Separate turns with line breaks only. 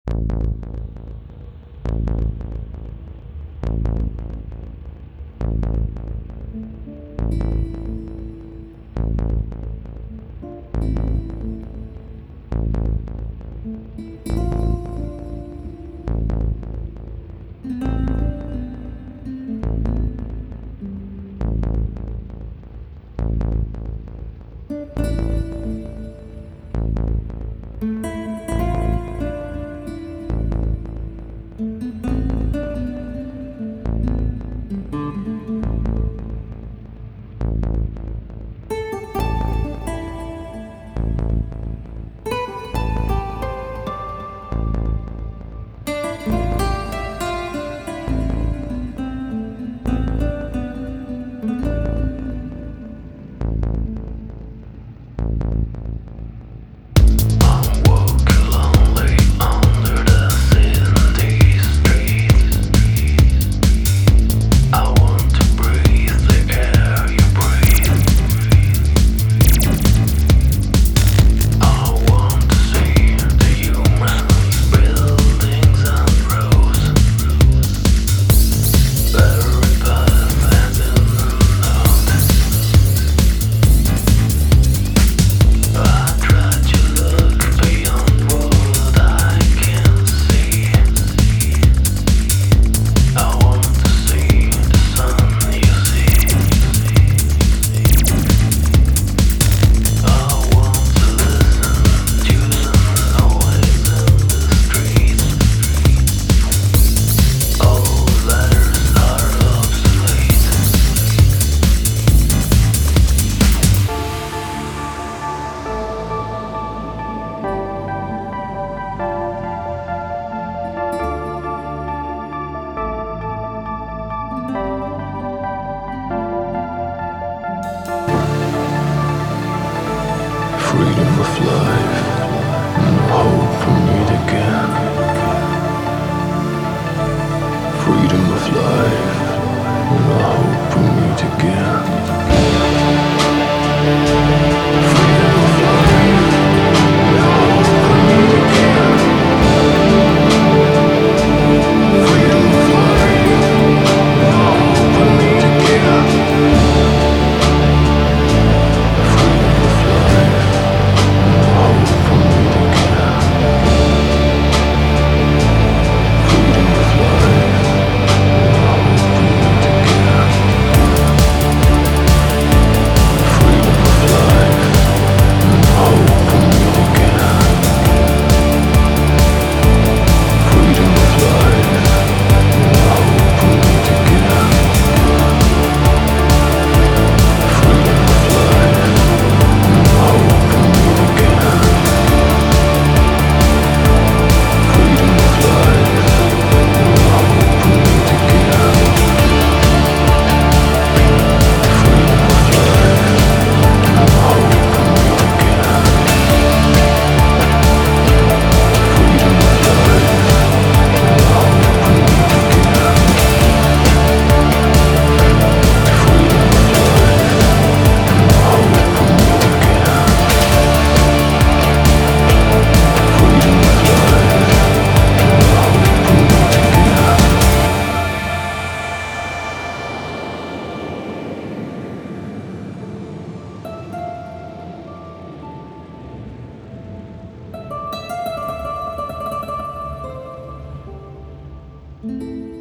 Freedom of life, no hope for meet again. Freedom of life, no hope for meet again. Freedom of life, no hope for meet again. Freedom of life, no hope for meet again. Freedom of life. Hope for me again. Freedom of life. Hope for me again. Freedom of life. Hope for me again. Freedom of life. Hope for me again. Freedom of life. Hope for me again. Freedom of life, hope for me again. Freedom of life, hope for me again. Freedom of life, hope for me again. Freedom of life, hope for me again. Freedom of life.
Thank